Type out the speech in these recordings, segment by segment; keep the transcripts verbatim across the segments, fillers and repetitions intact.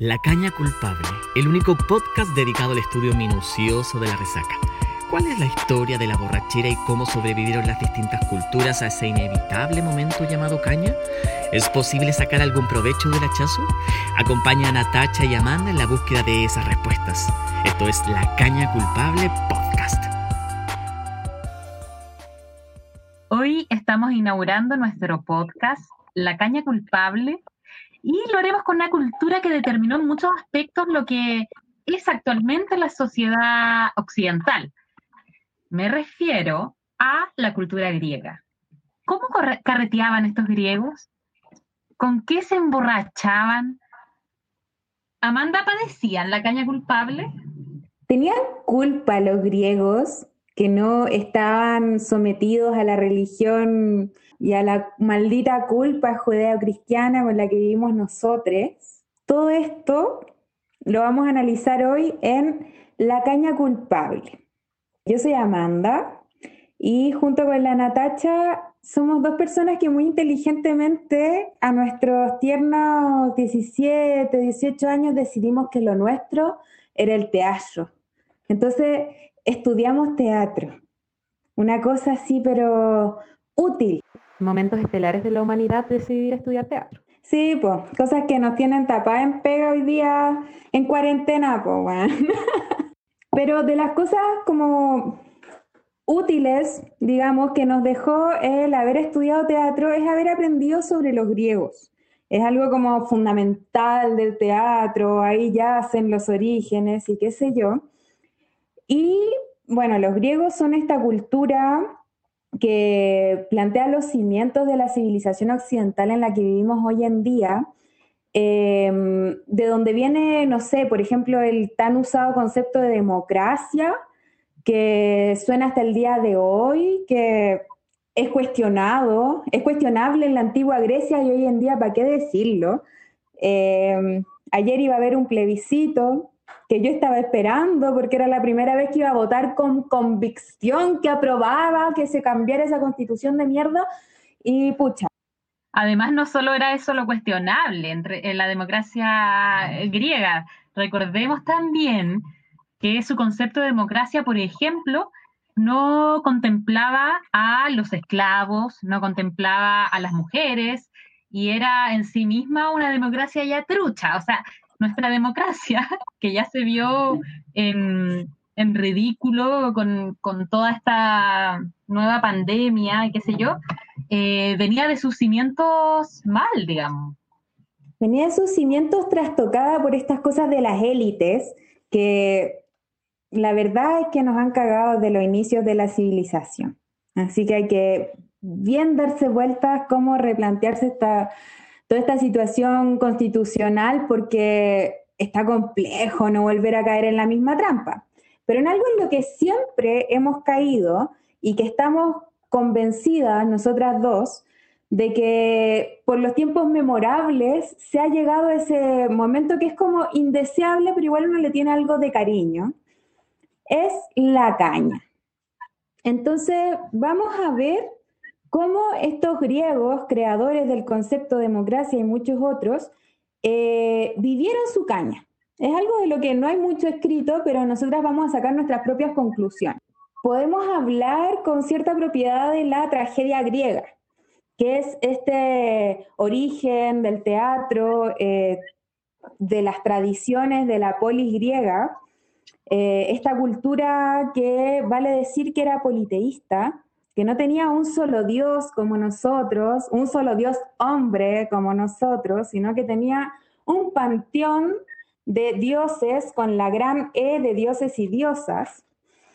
La Caña Culpable, el único podcast dedicado al estudio minucioso de la resaca. ¿Cuál es la historia de la borrachera y cómo sobrevivieron las distintas culturas a ese inevitable momento llamado caña? ¿Es posible sacar algún provecho del hachazo? Acompaña a Natacha y Amanda en la búsqueda de esas respuestas. Esto es La Caña Culpable Podcast. Hoy estamos inaugurando nuestro podcast, La Caña Culpable, y lo haremos con una cultura que determinó en muchos aspectos lo que es actualmente la sociedad occidental. Me refiero a la cultura griega. ¿Cómo corre- carreteaban estos griegos? ¿Con qué se emborrachaban? ¿Amanda, padecían la caña culpable? ¿Tenían culpa los griegos que no estaban sometidos a la religión y a la maldita culpa judeo-cristiana con la que vivimos nosotros? Todo esto lo vamos a analizar hoy en La Caña Culpable. Yo soy Amanda y junto con la Natacha somos dos personas que muy inteligentemente a nuestros tiernos diecisiete, dieciocho años decidimos que lo nuestro era el teatro. Entonces estudiamos teatro, una cosa así pero útil. Momentos estelares de la humanidad decidir estudiar teatro. Sí, pues, cosas que nos tienen tapadas en pega hoy día en cuarentena, pues, bueno. Pero de las cosas como útiles, digamos, que nos dejó el haber estudiado teatro es haber aprendido sobre los griegos. Es algo como fundamental del teatro, ahí yacen los orígenes y qué sé yo. Y bueno, los griegos son esta cultura que plantea los cimientos de la civilización occidental en la que vivimos hoy en día, eh, de donde viene, no sé, por ejemplo, el tan usado concepto de democracia, que suena hasta el día de hoy, que es cuestionado, es cuestionable en la antigua Grecia y hoy en día, ¿para qué decirlo? Eh, ayer iba a haber un plebiscito que yo estaba esperando porque era la primera vez que iba a votar con convicción, que aprobaba que se cambiara esa constitución de mierda y pucha. Además, no solo era eso lo cuestionable entre, en la democracia griega. Recordemos también que su concepto de democracia, por ejemplo, no contemplaba a los esclavos, no contemplaba a las mujeres, y era en sí misma una democracia ya trucha. O sea, nuestra democracia, que ya se vio en, en ridículo con, con toda esta nueva pandemia y qué sé yo, eh, venía de sus cimientos mal, digamos. Venía de sus cimientos trastocada por estas cosas de las élites que la verdad es que nos han cagado desde los inicios de la civilización. Así que hay que bien darse vueltas, cómo replantearse esta, toda esta situación constitucional, porque está complejo no volver a caer en la misma trampa. Pero en algo en lo que siempre hemos caído y que estamos convencidas nosotras dos, de que por los tiempos memorables se ha llegado a ese momento que es como indeseable, pero igual uno le tiene algo de cariño, es la caña. Entonces vamos a ver cómo estos griegos, creadores del concepto de democracia y muchos otros, eh, vivieron su caña. Es algo de lo que no hay mucho escrito, pero nosotras vamos a sacar nuestras propias conclusiones. Podemos hablar con cierta propiedad de la tragedia griega, que es este origen del teatro, eh, de las tradiciones de la polis griega, eh, esta cultura que vale decir que era politeísta, que no tenía un solo Dios como nosotros, un solo Dios hombre como nosotros, sino que tenía un panteón de dioses con la gran E de dioses y diosas,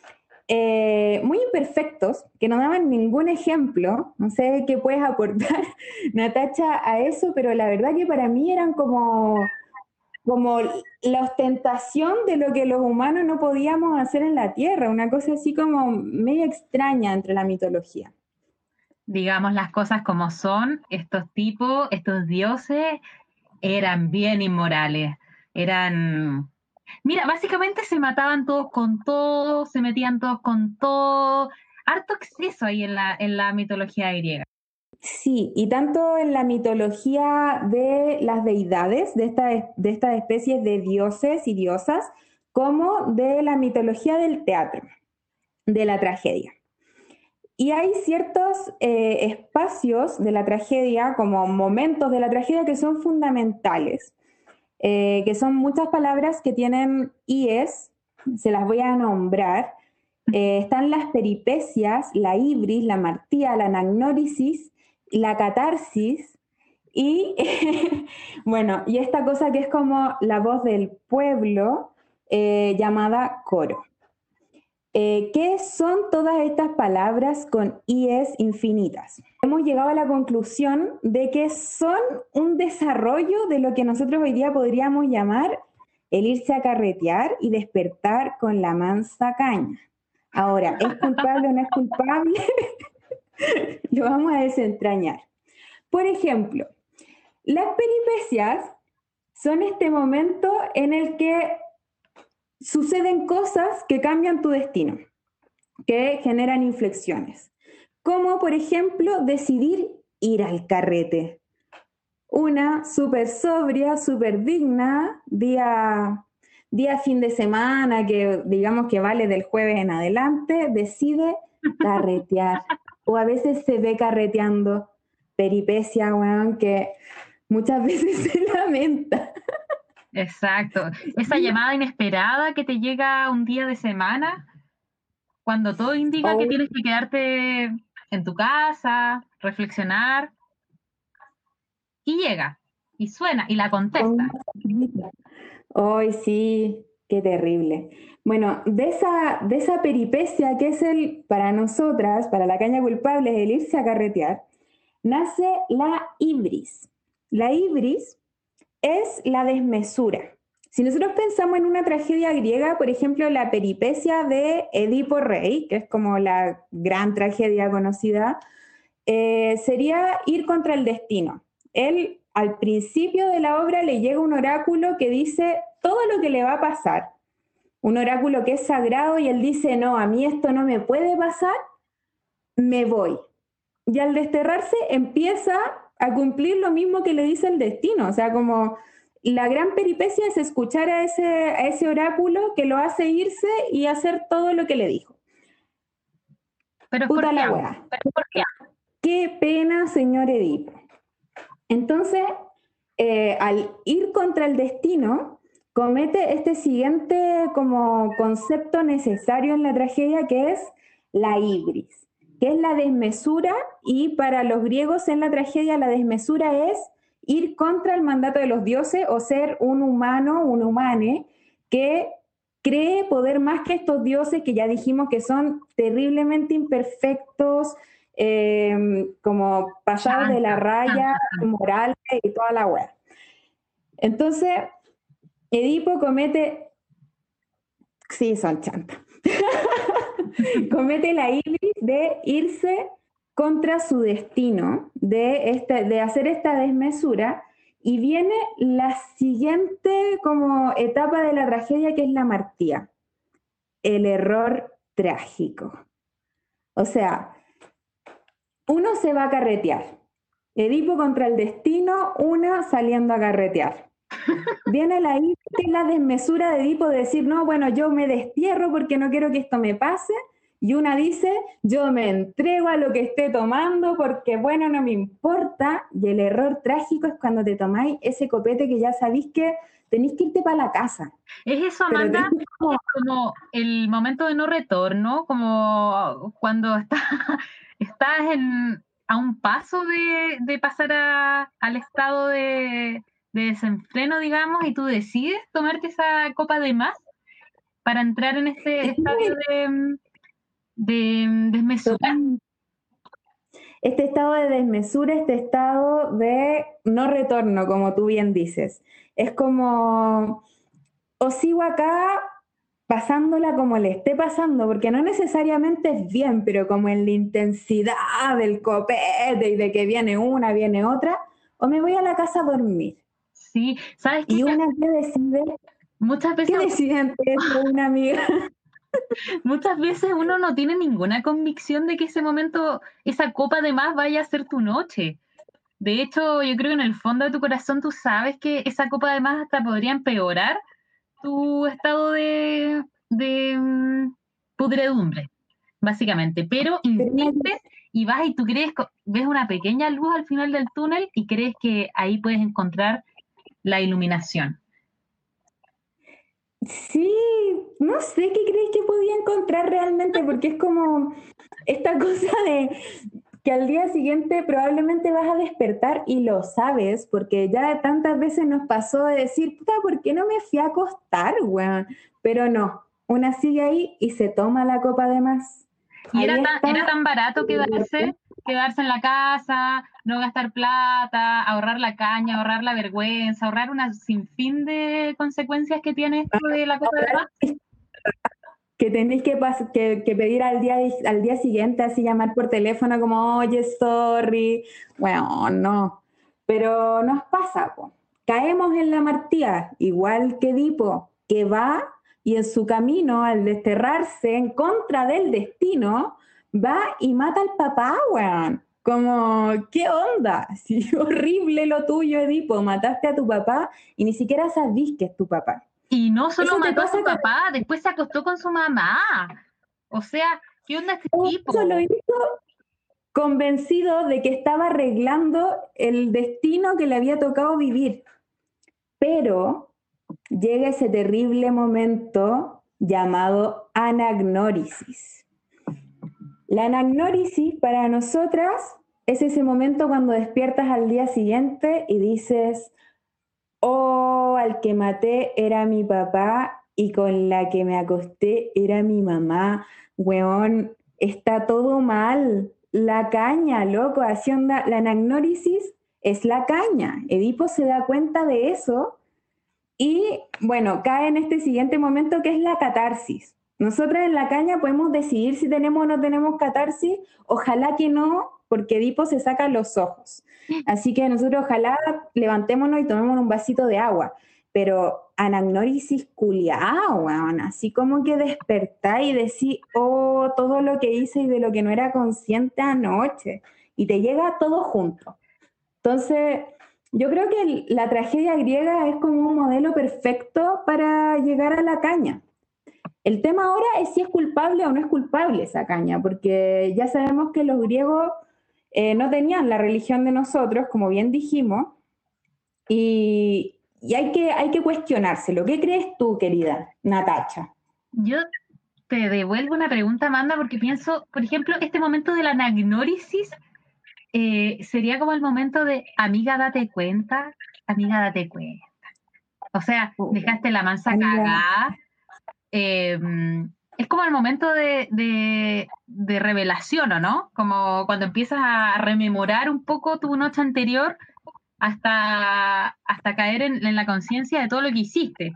eh, muy imperfectos, que no daban ningún ejemplo. No sé qué puedes aportar, Natacha, a eso, pero la verdad que para mí eran como, como la ostentación de lo que los humanos no podíamos hacer en la Tierra, una cosa así como medio extraña entre la mitología. Digamos las cosas como son, estos tipos, estos dioses, eran bien inmorales, eran... Mira, básicamente se mataban todos con todos, se metían todos con todo, harto exceso ahí en la, en la mitología griega. Sí, y tanto en la mitología de las deidades, de, esta, de estas especies de dioses y diosas, como de la mitología del teatro, de la tragedia. Y hay ciertos eh, espacios de la tragedia, como momentos de la tragedia, que son fundamentales, eh, que son muchas palabras que tienen ies, se las voy a nombrar. Eh, están las peripecias, la ibris, la martía, la anagnórisis, la catarsis y, bueno, y esta cosa que es como la voz del pueblo, eh, llamada coro. Eh, ¿Qué son todas estas palabras con ies infinitas? Hemos llegado a la conclusión de que son un desarrollo de lo que nosotros hoy día podríamos llamar el irse a carretear y despertar con la mansa caña. Ahora, ¿es culpable o no es culpable? Lo vamos a desentrañar. Por ejemplo, las peripecias son este momento en el que suceden cosas que cambian tu destino, que generan inflexiones, como por ejemplo decidir ir al carrete. Una súper sobria, súper digna, día, día fin de semana, que digamos que vale del jueves en adelante, decide carretear. O a veces se ve carreteando, peripecia, weón, que muchas veces se lamenta. Exacto. Esa llamada inesperada que te llega un día de semana, cuando todo indica O que tienes que quedarte en tu casa, reflexionar, y llega, y suena, y la contesta. Hoy sí, qué terrible. Bueno, de esa, de esa peripecia que es el, para nosotras, para la caña culpable, es el irse a carretear, nace la ibris. La ibris es la desmesura. Si nosotros pensamos en una tragedia griega, por ejemplo, la peripecia de Edipo Rey, que es como la gran tragedia conocida, eh, sería ir contra el destino. Él, al principio de la obra, le llega un oráculo que dice todo lo que le va a pasar. Un oráculo que es sagrado y él dice, no, a mí esto no me puede pasar, me voy. Y al desterrarse empieza a cumplir lo mismo que le dice el destino. O sea, como la gran peripecia es escuchar a ese, a ese oráculo que lo hace irse y hacer todo lo que le dijo. Pero Puta ¿por la qué? wea. Qué pena, señor Edipo. Entonces, eh, al ir contra el destino, comete este siguiente como concepto necesario en la tragedia, que es la ibris, que es la desmesura, y para los griegos en la tragedia la desmesura es ir contra el mandato de los dioses o ser un humano, un humane, que cree poder más que estos dioses que ya dijimos que son terriblemente imperfectos, eh, como pasados de la raya moral y toda la web. Entonces, Edipo comete, sí, son chantas, comete la ibris de irse contra su destino, de, este, de hacer esta desmesura, y viene la siguiente como etapa de la tragedia, que es la martía, el error trágico. O sea, uno se va a carretear. Edipo contra el destino, una saliendo a carretear. Viene la, la desmesura de Edipo de decir, no, bueno, yo me destierro porque no quiero que esto me pase. Y una dice, yo me entrego a lo que esté tomando porque, bueno, no me importa. Y el error trágico es cuando te tomáis ese copete que ya sabéis que tenéis que irte para la casa. ¿Es eso, Amanda? Es como... como el momento de no retorno, como cuando estás, estás en, a un paso de, de pasar a, al estado de, de desenfreno, digamos, y tú decides tomarte esa copa de más para entrar en este estadio de, de desmesura. Este estado de desmesura, este estado de no retorno, como tú bien dices. Es como, o sigo acá pasándola como le esté pasando, porque no necesariamente es bien, pero como en la intensidad del copete y de que viene una, viene otra, o me voy a la casa a dormir. Sí, ¿sabes qué? Y una que decide, muchas veces... ¿qué decide ante eso una amiga? Muchas veces uno no tiene ninguna convicción de que ese momento, esa copa de más vaya a ser tu noche. De hecho, yo creo que en el fondo de tu corazón tú sabes que esa copa de más hasta podría empeorar tu estado de, de mm, pudredumbre, básicamente. Pero Pero una- insistes y vas y tú crees, co- ves una pequeña luz al final del túnel y crees que ahí puedes encontrar la iluminación. sí, no sé qué crees que podía encontrar realmente, porque es como esta cosa de que al día siguiente probablemente vas a despertar y lo sabes, porque ya tantas veces nos pasó de decir, puta, ¿por qué no me fui a acostar, weón? Pero no, una sigue ahí y se toma la copa de más. Y Ahí era tan, era está. tan barato quedarse, quedarse en la casa, no gastar plata, ahorrar la caña, ahorrar la vergüenza, ahorrar una sinfín de consecuencias que tiene esto de la copa de más. Que tenéis que, pas- que, que pedir al día, al día siguiente, así llamar por teléfono como, oye, sorry. Bueno, no. Pero nos pasa, po. Caemos en la martía, igual que Edipo, que va y en su camino, al desterrarse en contra del destino, va y mata al papá, weón. Como, ¿qué onda? Sí, horrible lo tuyo, Edipo. Mataste a tu papá y ni siquiera sabís que es tu papá. Y no solo Eso te mató a pasa su cada papá, después se acostó con su mamá. O sea, ¿qué onda este Eso lo tipo? hizo convencido de que estaba arreglando el destino que le había tocado vivir. Pero llega ese terrible momento llamado anagnórisis. La anagnórisis para nosotras es ese momento cuando despiertas al día siguiente y dices, oh, al que maté era mi papá y con la que me acosté era mi mamá. Weón, está todo mal. La caña, loco, así onda. La anagnórisis es la caña. Edipo se da cuenta de eso y, bueno, cae en este siguiente momento que es la catarsis. Nosotras en la caña podemos decidir si tenemos o no tenemos catarsis. Ojalá que no, porque Edipo se saca los ojos. Así que nosotros ojalá levantémonos y tomemos un vasito de agua. Pero anagnórisis culiada, weón. Así como que despertáis y decís, oh, todo lo que hice y de lo que no era consciente anoche. Y te llega todo junto. Entonces, yo creo que el- la tragedia griega es como un modelo perfecto para llegar a la caña. El tema ahora es si es culpable o no es culpable esa caña, porque ya sabemos que los griegos eh, no tenían la religión de nosotros, como bien dijimos, y, y hay, que, hay que cuestionárselo. ¿Qué crees tú, querida Natacha? Yo te devuelvo una pregunta, Amanda, porque pienso, por ejemplo, este momento de la anagnórisis eh, sería como el momento de, amiga, date cuenta, amiga, date cuenta. O sea, dejaste la mansa Amiga, cagada. eh, es como el momento de, de, de revelación, ¿o no? Como cuando empiezas a rememorar un poco tu noche anterior hasta, hasta caer en, en la conciencia de todo lo que hiciste.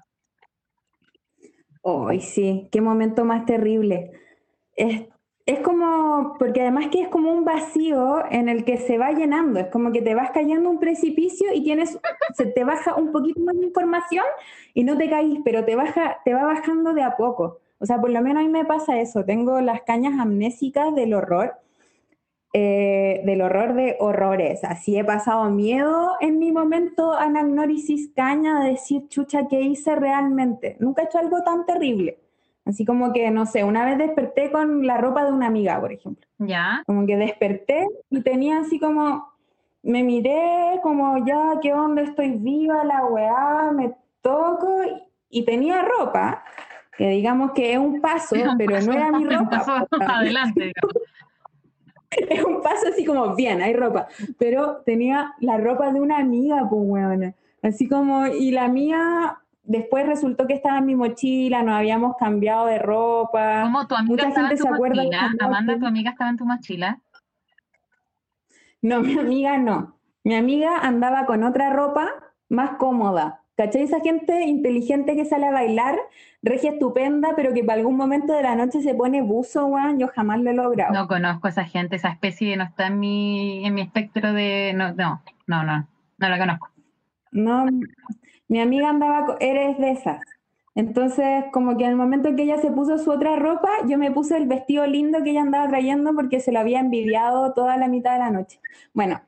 hoy sí, qué momento más terrible. Es, es como, porque además que es como un vacío en el que se va llenando, es como que te vas cayendo un precipicio y tienes, se te baja un poquito más de información y no te caís, pero te baja, te va bajando de a poco. O sea, por lo menos a mí me pasa eso, tengo las cañas amnésicas del horror, eh, del horror de horrores. Así he pasado miedo en mi momento anagnórisis caña de decir, chucha, ¿qué hice realmente? Nunca he hecho algo tan terrible. Así como que, no sé, una vez desperté con la ropa de una amiga, por ejemplo. ¿Ya? Como que desperté y tenía así como, me miré como, ya, ¿qué onda? Estoy viva, la weá, me toco y, y tenía ropa, que digamos que es un paso, Un pero no paso, era mi un ropa. paso adelante, digamos. Es un paso así como, bien, hay ropa. Pero tenía la ropa de una amiga, pues, weona. Así como, y la mía, después resultó que estaba en mi mochila, nos habíamos cambiado de ropa. ¿Cómo tu amiga Mucha estaba en gente tu se acuerda de esa mochila? Amanda, tu noche. amiga estaba en tu mochila. No, mi amiga no. Mi amiga andaba con otra ropa más cómoda. ¿Cachai? Esa gente inteligente que sale a bailar, regia estupenda, pero que para algún momento de la noche se pone buzo, weón, yo jamás lo he logrado. No conozco a esa gente, esa especie no está en mi, en mi espectro de... No, no, no, no, no la conozco. No, mi amiga andaba, co- eres de esas. Entonces, como que en el momento en que ella se puso su otra ropa, yo me puse el vestido lindo que ella andaba trayendo porque se lo había envidiado toda la mitad de la noche. Bueno,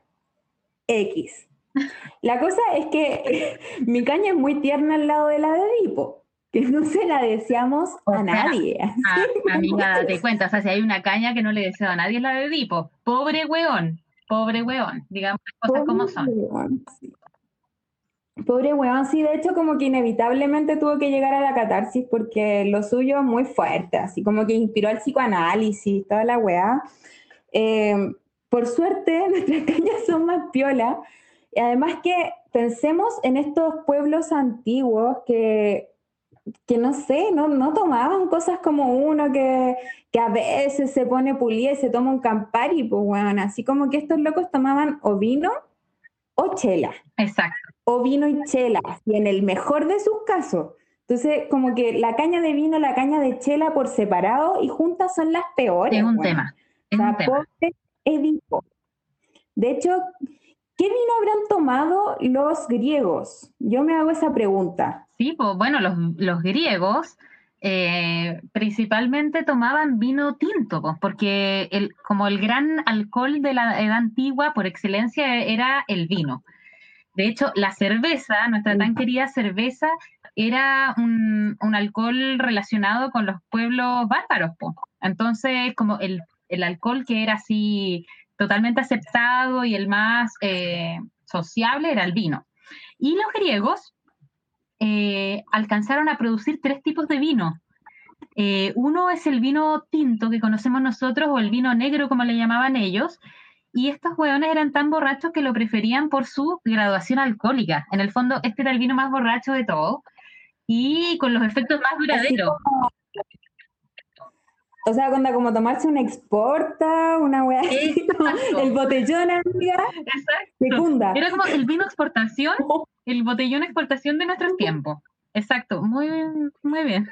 X. La cosa es que mi caña es muy tierna al lado de la de Edipo, que no se la deseamos O a sea, nadie. a- amiga, date cuenta, o sea, si hay una caña que no le deseo a nadie es la de Edipo. Pobre weón, pobre weón, digamos las cosas como Pobre son. weón, sí. Pobre weón, sí, de hecho como que inevitablemente tuvo que llegar a la catarsis porque lo suyo es muy fuerte, así como que inspiró al psicoanálisis, toda la weá. Eh, por suerte, nuestras cañas son más piola. Y además que pensemos en estos pueblos antiguos que, que no sé, no, no tomaban cosas como uno que, que a veces se pone pulida y se toma un Campari, pues bueno, así como que estos locos tomaban o vino o chela, Exacto, o vino y chela, y en el mejor de sus casos. Entonces, como que la caña de vino, la caña de chela por separado y juntas son las es peores, un weón. tema, O es un sea, tema. pobre Edipo. De hecho, ¿qué vino habrán tomado los griegos? Yo me hago esa pregunta. Sí, pues bueno, los, los griegos eh, principalmente tomaban vino tinto, pues, porque el, como el gran alcohol de la edad antigua por excelencia era el vino. De hecho, la cerveza, nuestra tan querida cerveza, era un, un alcohol relacionado con los pueblos bárbaros, po. Entonces, como el, el alcohol que era así totalmente aceptado y el más eh, sociable era el vino. Y los griegos eh, alcanzaron a producir tres tipos de vino. Eh, uno es el vino tinto que conocemos nosotros, o el vino negro, como le llamaban ellos, y estos hueones eran tan borrachos que lo preferían por su graduación alcohólica. En el fondo, este era el vino más borracho de todo y con los efectos más Así duraderos. como, o sea, cuando como tomarse una exporta, una wea así, como Exacto, el botellón, amiga, exacto. fecunda. Era como el vino exportación, el botellón exportación de nuestros tiempos. Exacto, muy bien, muy bien.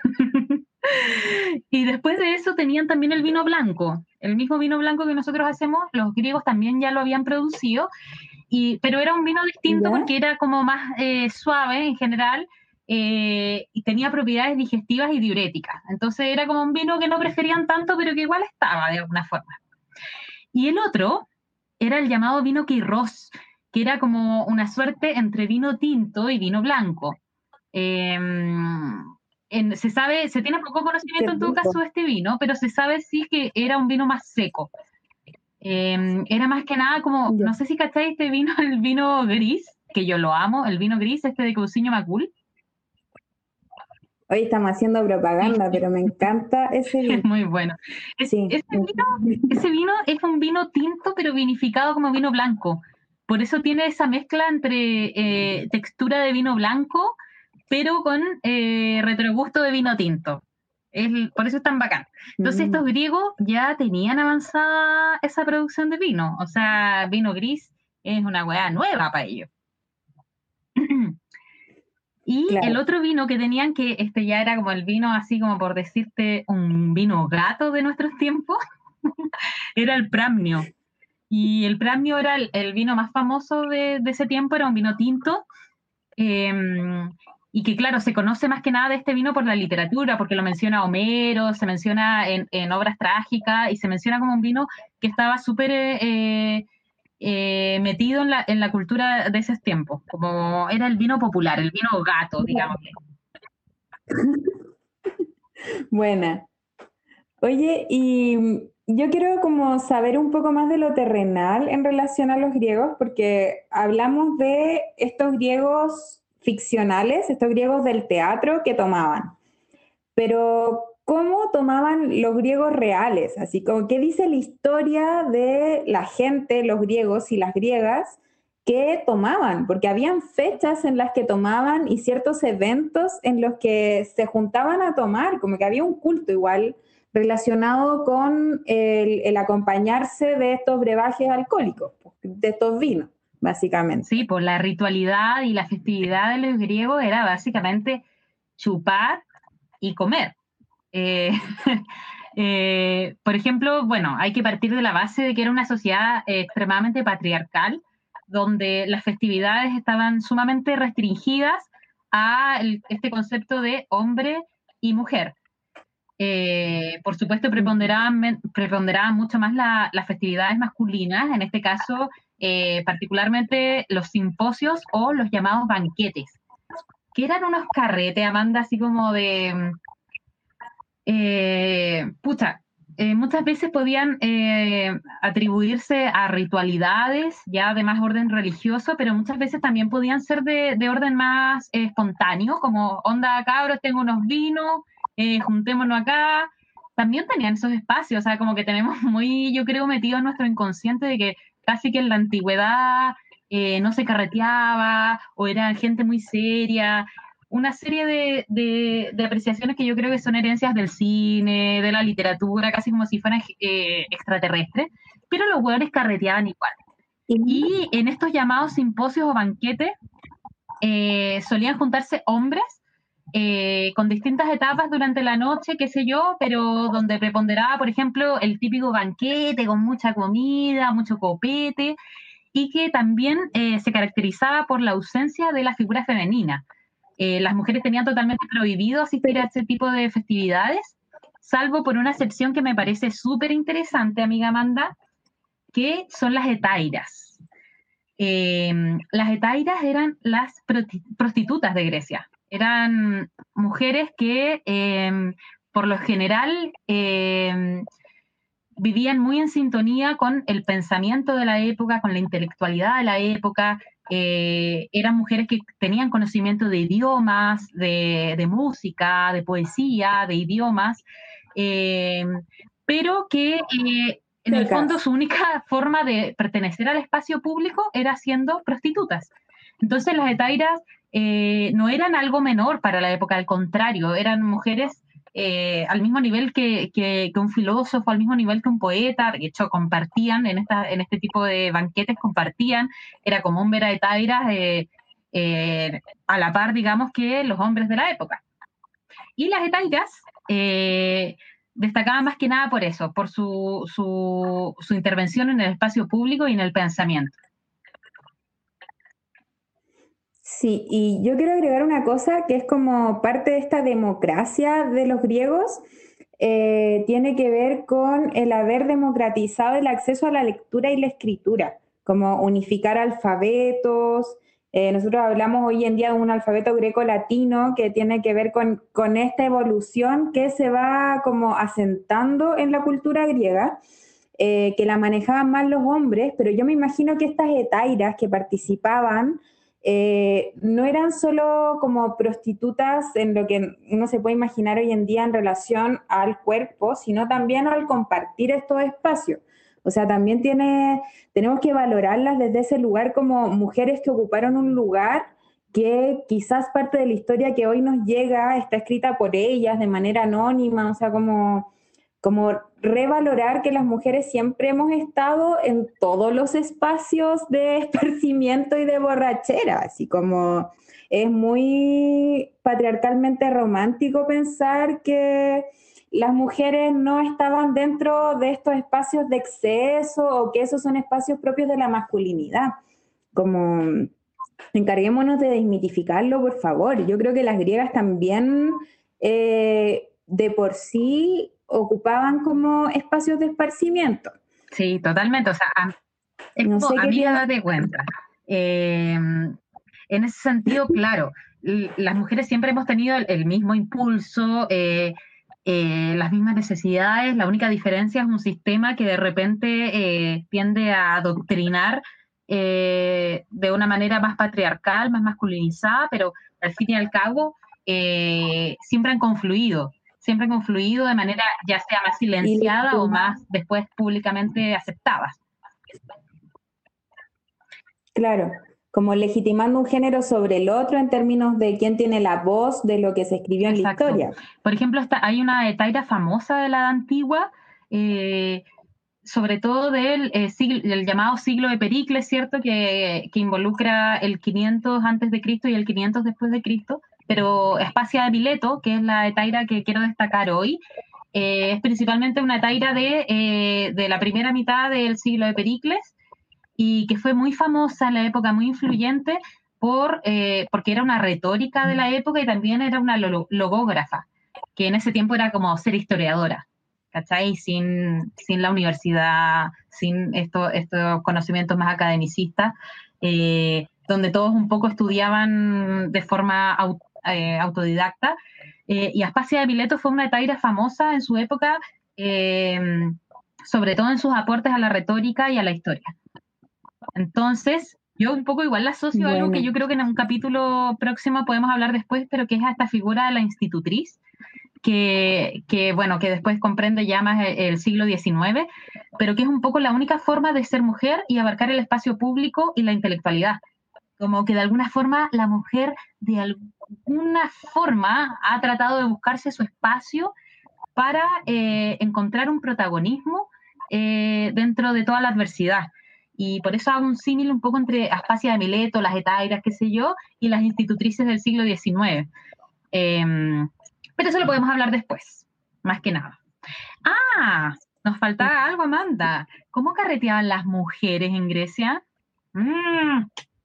Y después de eso tenían también el vino blanco. El mismo vino blanco que nosotros hacemos, los griegos también ya lo habían producido, y, pero era un vino distinto ¿Ya? porque era como más eh, suave en general eh, y tenía propiedades digestivas y diuréticas. Entonces era como un vino que no preferían tanto, pero que igual estaba de alguna forma. Y el otro era el llamado vino Quirós, que era como una suerte entre vino tinto y vino blanco. Eh, en, se sabe, se tiene poco Qué conocimiento en todo caso rico. de este vino, pero se sabe sí que era un vino más seco. Eh, era más que nada como, Ya. no sé si cacháis este vino, el vino gris, que yo lo amo, el vino gris, este de Cousiño Macul. Hoy estamos haciendo Sí, propaganda, pero me encanta ese es vino. muy bueno. Es, Sí. ese, vino, ese vino es un vino tinto, pero vinificado como vino blanco. Por eso tiene esa mezcla entre eh, textura de vino blanco, pero con eh, retrogusto de vino tinto. Es, por eso es tan bacán. Entonces Mm, estos griegos ya tenían avanzada esa producción de vino. O sea, vino gris es una hueá nueva para ellos. Y el claro. otro vino que tenían, que este ya era como el vino, así como por decirte, un vino gato de nuestros tiempos, era el Pramnio. Y el Pramnio era el, el vino más famoso de, de, ese tiempo, era un vino tinto. Eh, y que claro, se conoce más que nada de este vino por la literatura, porque lo menciona Homero, se menciona en, en obras trágicas y se menciona como un vino que estaba súper eh, eh, metido en la, en la cultura de esos tiempos, como era el vino popular, el vino gato, digamos. Buena. Oye, y yo quiero como saber un poco más de lo terrenal en relación a los griegos, porque hablamos de estos griegos ficcionales, estos griegos del teatro que tomaban. Pero, ¿cómo tomaban los griegos reales? Así como, ¿qué dice la historia de la gente, los griegos y las griegas, que tomaban? Porque habían fechas en las que tomaban y ciertos eventos en los que se juntaban a tomar, como que había un culto igual relacionado con el, el acompañarse de estos brebajes alcohólicos, de estos vinos, básicamente. Sí, pues la ritualidad y la festividad de los griegos era básicamente chupar y comer. Eh, eh, por ejemplo, bueno, hay que partir de la base de que era una sociedad eh, extremadamente patriarcal, donde las festividades estaban sumamente restringidas a el, este concepto de hombre y mujer. Eh, por supuesto, preponderaban, preponderaban mucho más la, las festividades masculinas, en este caso, eh, particularmente los simposios o los llamados banquetes, que eran unos carretes, Amanda, así como de... Eh, pucha, eh, muchas veces podían eh, atribuirse a ritualidades ya de más orden religioso, pero muchas veces también podían ser de, de orden más eh, espontáneo, como onda cabros, tengo unos vinos, eh, juntémonos acá. También tenían esos espacios, o sea, como que tenemos muy, yo creo, metido en nuestro inconsciente de que casi que en la antigüedad eh, no se carreteaba o era gente muy seria, una serie de, de, de, apreciaciones que yo creo que son herencias del cine, de la literatura, casi como si fueran eh, extraterrestres, pero los hueones carreteaban igual. Y en estos llamados simposios o banquetes eh, solían juntarse hombres eh, con distintas etapas durante la noche, qué sé yo, pero donde preponderaba, por ejemplo, el típico banquete con mucha comida, mucho copete, y que también eh, se caracterizaba por la ausencia de la figura femenina. Eh, las mujeres tenían totalmente prohibido asistir a este tipo de festividades, salvo por una excepción que me parece súper interesante, amiga Amanda, que son las etairas. Eh, las etairas eran las prostitutas de Grecia. Eran mujeres que, eh, por lo general, eh, vivían muy en sintonía con el pensamiento de la época, con la intelectualidad de la época. Eh, eran mujeres que tenían conocimiento de idiomas, de, de música, de poesía, de idiomas, eh, pero que eh, en el fondo su única forma de pertenecer al espacio público era siendo prostitutas. Entonces las etairas eh, no eran algo menor para la época, al contrario, eran mujeres eh, al mismo nivel que, que, que un filósofo, al mismo nivel que un poeta. De hecho, compartían en, esta, en este tipo de banquetes, compartían, era común ver a etairas eh, eh, a la par, digamos, que los hombres de la época. Y las etairas eh, destacaban más que nada por eso, por su, su, su intervención en el espacio público y en el pensamiento. Sí, y yo quiero agregar una cosa que es como parte de esta democracia de los griegos, eh, tiene que ver con el haber democratizado el acceso a la lectura y la escritura, como unificar alfabetos. Eh, nosotros hablamos hoy en día de un alfabeto greco-latino que tiene que ver con, con esta evolución que se va como asentando en la cultura griega, eh, que la manejaban más los hombres, pero yo me imagino que estas etairas que participaban Eh, no eran solo como prostitutas en lo que uno se puede imaginar hoy en día en relación al cuerpo, sino también al compartir estos espacios. O sea, también tiene, tenemos que valorarlas desde ese lugar como mujeres que ocuparon un lugar que quizás parte de la historia que hoy nos llega está escrita por ellas de manera anónima, o sea, como... como revalorar que las mujeres siempre hemos estado en todos los espacios de esparcimiento y de borrachera, así como es muy patriarcalmente romántico pensar que las mujeres no estaban dentro de estos espacios de exceso o que esos son espacios propios de la masculinidad. Como encarguémonos de desmitificarlo, por favor. Yo creo que las griegas también eh, de por sí ocupaban como espacios de esparcimiento. Sí, totalmente. O sea, es no como, sé amiga, date cuenta. Eh, en ese sentido, claro, las mujeres siempre hemos tenido el, el mismo impulso, eh, eh, las mismas necesidades. La única diferencia es un sistema que de repente eh, tiende a adoctrinar eh, de una manera más patriarcal, más masculinizada, pero al fin y al cabo eh, siempre han confluido. Siempre han confluido de manera ya sea más silenciada o más después públicamente aceptada. Claro, como legitimando un género sobre el otro en términos de quién tiene la voz de lo que se escribió en Exacto. la historia. Por ejemplo, está, hay una etaira famosa de la Edad Antigua, eh, sobre todo del eh, siglo, el llamado siglo de Pericles, ¿cierto? Que, que involucra el quinientos antes de Cristo y el quinientos después de Cristo, pero Aspasia de Mileto, que es la etaira que quiero destacar hoy, eh, es principalmente una etaira de, eh, de la primera mitad del siglo de Pericles, y que fue muy famosa en la época, muy influyente, por, eh, porque era una retórica de la época y también era una lo- logógrafa, que en ese tiempo era como ser historiadora, ¿cachai? Sin, sin la universidad, sin esto- estos conocimientos más academicistas, eh, donde todos un poco estudiaban de forma au- eh, autodidacta. Eh, y Aspasia de Mileto fue una taira famosa en su época, eh, sobre todo en sus aportes a la retórica y a la historia. Entonces, yo un poco igual la asocio a algo que Bueno, yo creo que en un capítulo próximo podemos hablar después, pero que es a esta figura de la institutriz, que, que, bueno, que después comprende ya más el, el siglo diecinueve, pero que es un poco la única forma de ser mujer y abarcar el espacio público y la intelectualidad. Como que de alguna forma la mujer de alguna forma ha tratado de buscarse su espacio para eh, encontrar un protagonismo eh, dentro de toda la adversidad. Y por eso hago un símil un poco entre Aspasia de Mileto, las Hetairas, qué sé yo, y las institutrices del siglo diecinueve. Eh, pero eso lo podemos hablar después, más que nada. Ah, nos faltaba algo, Amanda. ¿Cómo carreteaban las mujeres en Grecia? Mm,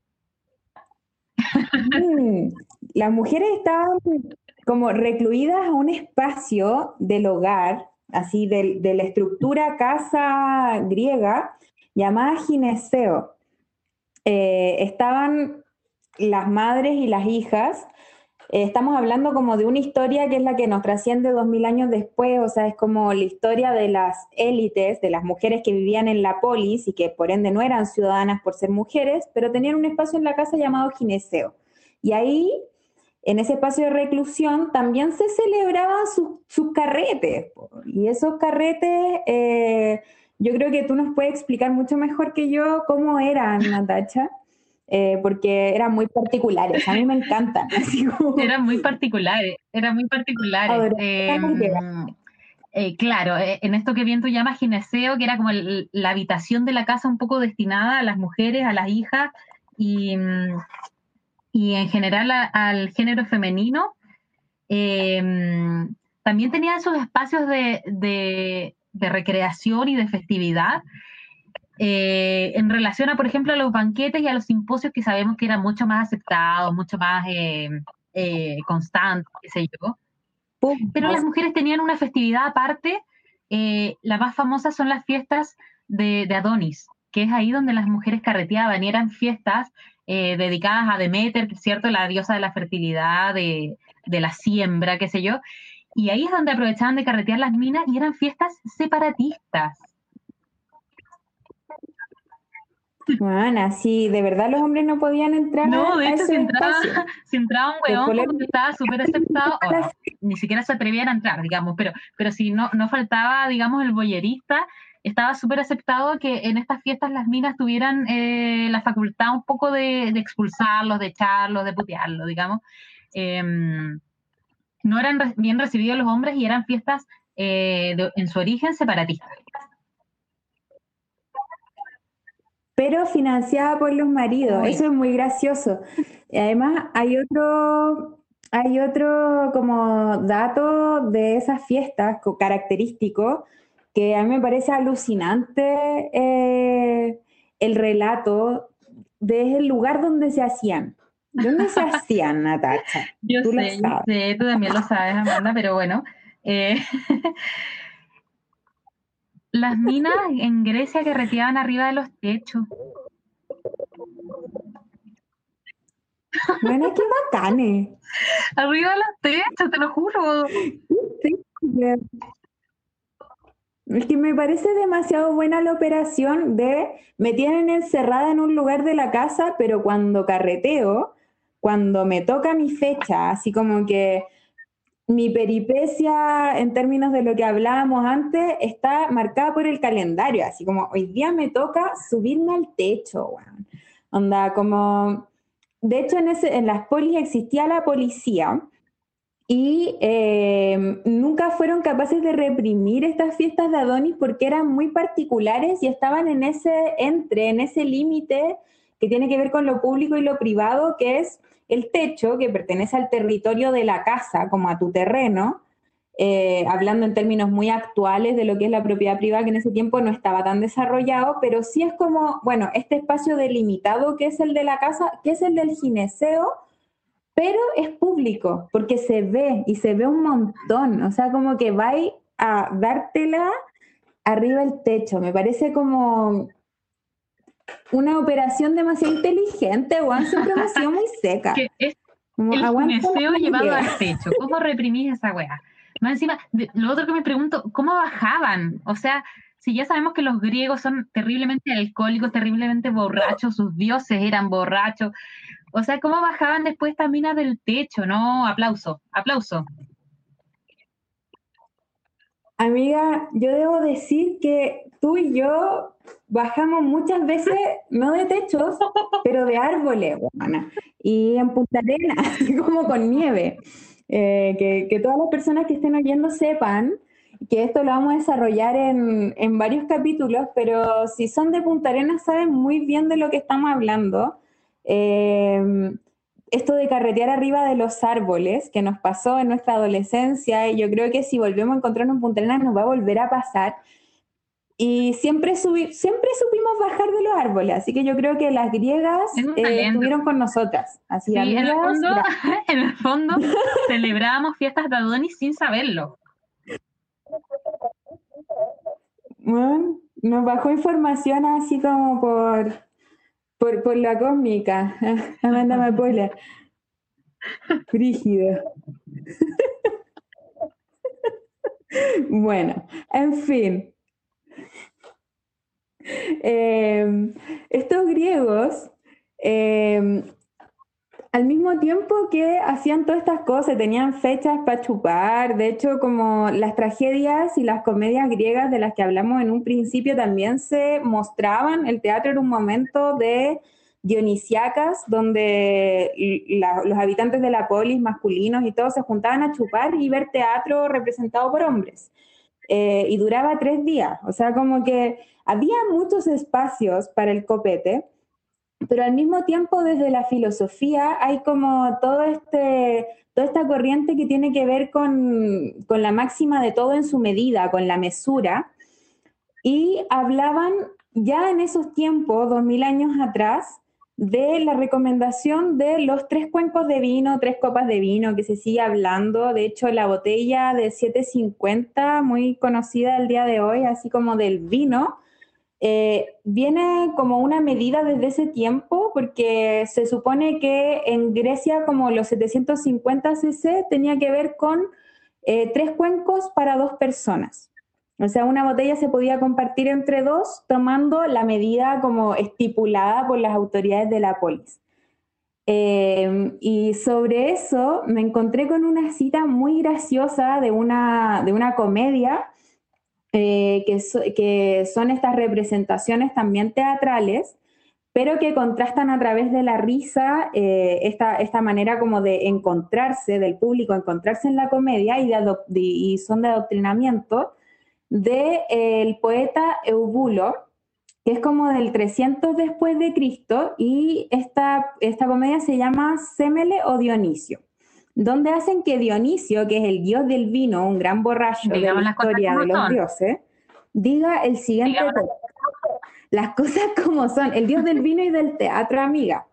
mm, las mujeres estaban como recluidas a un espacio del hogar, así de, de la estructura casa griega, llamada gineceo. Eh, estaban las madres y las hijas. Eh, estamos hablando como de una historia que es la que nos trasciende dos mil años después, o sea, es como la historia de las élites, de las mujeres que vivían en la polis y que por ende no eran ciudadanas por ser mujeres, pero tenían un espacio en la casa llamado gineceo. Y ahí, en ese espacio de reclusión, también se celebraban sus, sus carretes. Y esos carretes, eh, yo creo que tú nos puedes explicar mucho mejor que yo cómo eran, Natacha. Eh, porque eran muy particulares, a mí me encantan, así como eran muy particulares, eran muy particulares. adoraba Eh, las llegas. eh, claro, eh, en esto que bien tú llamas gineceo, que era como el- la habitación de la casa un poco destinada a las mujeres, a las hijas y, mm, y en general a- al género femenino. Eh, También tenían sus espacios de, de- de recreación y de festividad, eh, en relación a, por ejemplo, a los banquetes y a los simposios que sabemos que eran mucho más aceptados, mucho más eh, eh, constantes, qué sé yo. Pero las Pumas. mujeres tenían una festividad aparte, eh, las más famosas son las fiestas de, de Adonis, que es ahí donde las mujeres carreteaban y eran fiestas eh, dedicadas a Deméter, ¿cierto? La diosa de la fertilidad, de, de la siembra, qué sé yo. Y ahí es donde aprovechaban de carretear las minas y eran fiestas separatistas. Bueno, sí, de verdad los hombres no podían entrar No, a, de a hecho, esos si entraba, espacios. si entraba un Los weón, como poleros que estaba súper aceptado, o no, ni siquiera se atrevían a entrar, digamos, pero, pero si no, no faltaba, digamos, el boyerista, estaba súper aceptado que en estas fiestas las minas tuvieran eh, la facultad un poco de, de expulsarlos, de echarlos, de putearlos, digamos. Eh, no eran re- bien recibidos los hombres y eran fiestas eh, de- en su origen separatistas. pero financiada por los maridos. Uy, Eso es muy gracioso. Y además hay otro, hay otro como dato de esas fiestas co- característico que a mí me parece alucinante, eh, el relato del lugar donde se hacían. ¿Dónde se hacían, Natacha? yo Tú lo sé, yo sabes. sé, tú también lo sabes, Amanda, pero bueno. eh, Las minas en Grecia que carreteaban arriba de los techos. Bueno, qué bacanes. Arriba de los techos, te lo juro. Sí, es que me parece demasiado buena la operación de me tienen encerrada en un lugar de la casa, pero cuando carreteo, cuando me toca mi fecha, así como que mi peripecia en términos de lo que hablábamos antes está marcada por el calendario, así como hoy día me toca subirme al techo, weón. Onda, como, de hecho en, ese, en las polis existía la policía y eh, nunca fueron capaces de reprimir estas fiestas de Adonis porque eran muy particulares y estaban en ese entre, en ese límite que tiene que ver con lo público y lo privado, que es el techo, que pertenece al territorio de la casa, como a tu terreno, eh, hablando en términos muy actuales de lo que es la propiedad privada, que en ese tiempo no estaba tan desarrollado, pero sí es como, bueno, este espacio delimitado que es el de la casa, que es el del gineceo, pero es público, porque se ve, y se ve un montón, o sea, como que vais a dártela arriba el techo, me parece como una operación demasiado inteligente, Juan, siempre hemos sido muy seca. Que es Como, el aguanta gineceo la llevado idea. al techo. ¿Cómo reprimís esa weá? Más encima, de- lo otro que me pregunto, ¿cómo bajaban? O sea, si ya sabemos que los griegos son terriblemente alcohólicos, terriblemente borrachos, sus dioses eran borrachos. O sea, ¿cómo bajaban después estas minas del techo? No, aplauso, aplauso. Amiga, yo debo decir que tú y yo bajamos muchas veces, no de techos, pero de árboles, hermana. Y en Punta Arenas, así como con nieve. Eh, que, que todas las personas que estén oyendo sepan que esto lo vamos a desarrollar en, en varios capítulos, pero si son de Punta Arenas saben muy bien de lo que estamos hablando. Eh, esto de carretear arriba de los árboles que nos pasó en nuestra adolescencia, y yo creo que si volvemos a encontrarnos en Punta Arenas nos va a volver a pasar. Y siempre, subí, siempre supimos bajar de los árboles, así que yo creo que las griegas Es un eh, talento. estuvieron con nosotras. Así, Sí, en el amigas, fondo, gracias. en el fondo, celebrábamos fiestas de Adonis sin saberlo. Bueno, nos bajó información así como por, por, por la cósmica. Amanda Mapola. Frígido. Bueno, en fin. Eh, estos griegos, eh, al mismo tiempo que hacían todas estas cosas, tenían fechas para chupar, de hecho como las tragedias y las comedias griegas de las que hablamos en un principio también se mostraban, el teatro era un momento de dionisiacas, donde la, los habitantes de la polis, masculinos y todos, se juntaban a chupar y ver teatro representado por hombres. Eh, y duraba tres días, o sea, como que había muchos espacios para el copete, pero al mismo tiempo desde la filosofía hay como todo este, toda esta corriente que tiene que ver con, con la máxima de todo en su medida, con la mesura, y hablaban ya en esos tiempos, dos mil años atrás, de la recomendación de los tres cuencos de vino, tres copas de vino, que se sigue hablando. De hecho, la botella de siete cincuenta, muy conocida el día de hoy, así como del vino, eh, viene como una medida desde ese tiempo, porque se supone que en Grecia como los setecientos cincuenta cc tenía que ver con eh, tres cuencos para dos personas. O sea, una botella se podía compartir entre dos tomando la medida como estipulada por las autoridades de la polis. Eh, y sobre eso me encontré con una cita muy graciosa de una, de una comedia eh, que, so, que son estas representaciones también teatrales, pero que contrastan a través de la risa eh, esta, esta manera como de encontrarse, del público encontrarse en la comedia y, de de, y son de adoctrinamiento del de, poeta Eubulo, que es como del trescientos después de Cristo, y esta, esta comedia se llama Sémele o Dionisio, donde hacen que Dionisio, que es el dios del vino, un gran borracho Digamos de la historia de los son. dioses, diga el siguiente texto. Las cosas como son, el dios del vino y del teatro, amiga.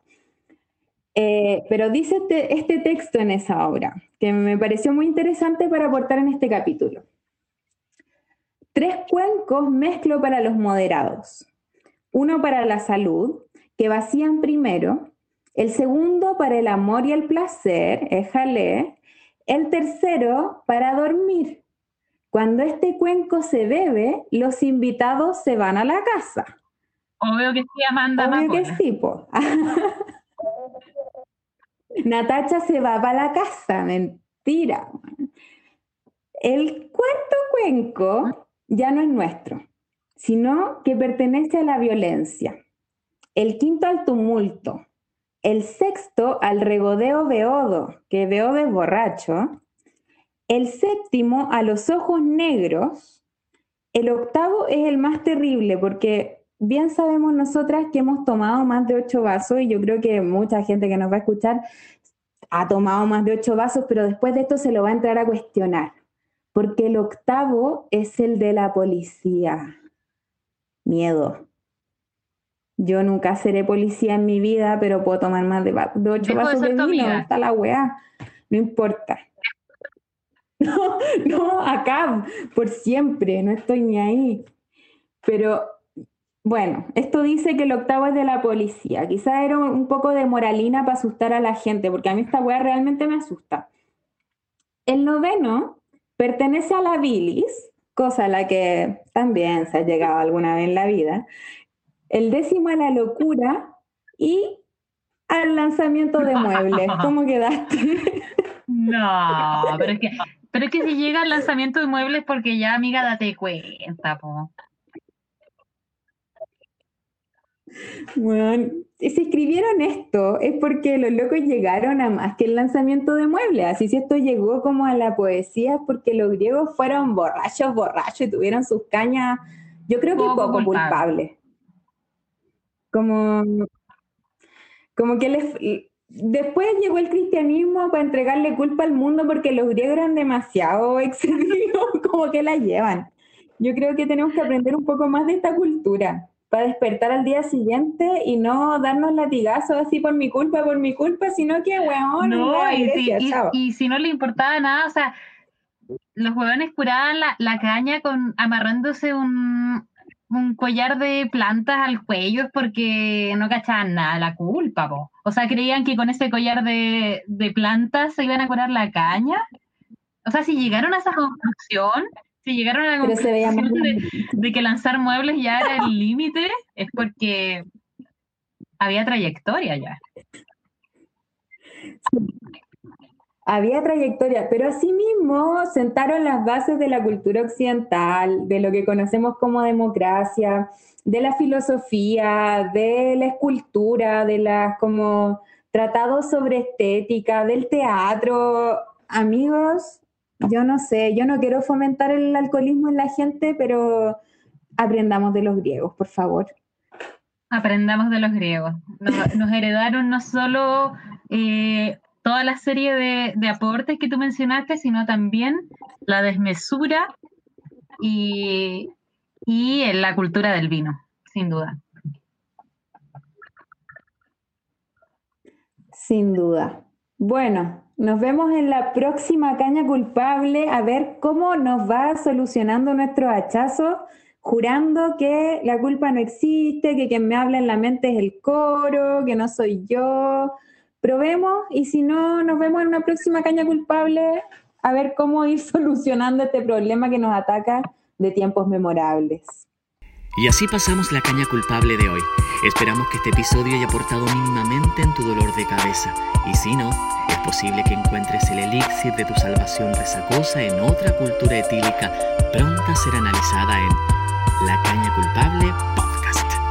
Eh, pero dice este, este texto en esa obra, que me pareció muy interesante para aportar en este capítulo. Tres cuencos mezclo para los moderados. Uno para la salud, que vacían primero. El segundo para el amor y el placer, éjale. El tercero para dormir. Cuando este cuenco se bebe, los invitados se van a la casa. Obvio que sí, Amanda Obvio Mapola. que sí, po. Natacha se va para la casa, mentira. El cuarto cuenco ya no es nuestro, sino que pertenece a la violencia. El quinto al tumulto. El sexto al regodeo beodo, que beodo es borracho. El séptimo a los ojos negros. El octavo es el más terrible, porque bien sabemos nosotras que hemos tomado más de ocho vasos, y yo creo que mucha gente que nos va a escuchar ha tomado más de ocho vasos, pero después de esto se lo va a entrar a cuestionar. porque el octavo es el de la policía. Miedo. Yo nunca seré policía en mi vida, pero puedo tomar más de, de ocho vasos de vino. Está la weá. No importa. No, no, acá, por siempre, no estoy ni ahí. Pero, bueno, esto dice que el octavo es de la policía. Quizás era un poco de moralina para asustar a la gente, porque a mí esta weá realmente me asusta. El noveno pertenece a la bilis, cosa a la que también se ha llegado alguna vez en la vida. El décimo a la locura y al lanzamiento de muebles. ¿Cómo quedaste? No, pero es que, pero es que si llega al lanzamiento de muebles, porque ya, amiga, date cuenta, po. Bueno, si escribieron esto es porque los locos llegaron a más que el lanzamiento de muebles. Así si esto llegó como a la poesía es porque los griegos fueron borrachos, borrachos y tuvieron sus cañas, yo creo que poco, poco culpables. Culpable. Como, como que les... Después llegó el cristianismo para entregarle culpa al mundo porque los griegos eran demasiado excesivos, como que la llevan. Yo creo que tenemos que aprender un poco más de esta cultura para despertar al día siguiente y no darnos latigazos así por mi culpa, por mi culpa, sino que, weón, no, y, iglesia, si, y, y si no le importaba nada, o sea, los huevones curaban la, la caña con amarrándose un, un collar de plantas al cuello porque no cachaban nada la culpa, po. O sea, creían que con ese collar de, de plantas se iban a curar la caña. O sea, si llegaron a esa conclusión, si llegaron a la conclusión de, de que lanzar muebles ya era el límite, es porque había trayectoria ya. Había trayectoria, pero asimismo sentaron las bases de la cultura occidental, de lo que conocemos como democracia, de la filosofía, de la escultura, de las como tratados sobre estética, del teatro. Amigos, yo no sé, yo no quiero fomentar el alcoholismo en la gente, pero aprendamos de los griegos, por favor. Aprendamos de los griegos. Nos, nos heredaron no solo eh, toda la serie de, de aportes que tú mencionaste, sino también la desmesura y, y la cultura del vino, sin duda. Sin duda. Bueno, nos vemos en la próxima Caña Culpable a ver cómo nos va solucionando nuestros hachazos, jurando que la culpa no existe, que quien me habla en la mente es el coro, que no soy yo. Probemos y si no, nos vemos en una próxima Caña Culpable a ver cómo ir solucionando este problema que nos ataca de tiempos memorables. Y así pasamos la caña culpable de hoy. Esperamos que este episodio haya aportado mínimamente en tu dolor de cabeza. Y si no, es posible que encuentres el elixir de tu salvación resacosa en otra cultura etílica pronta a ser analizada en La Caña Culpable Podcast.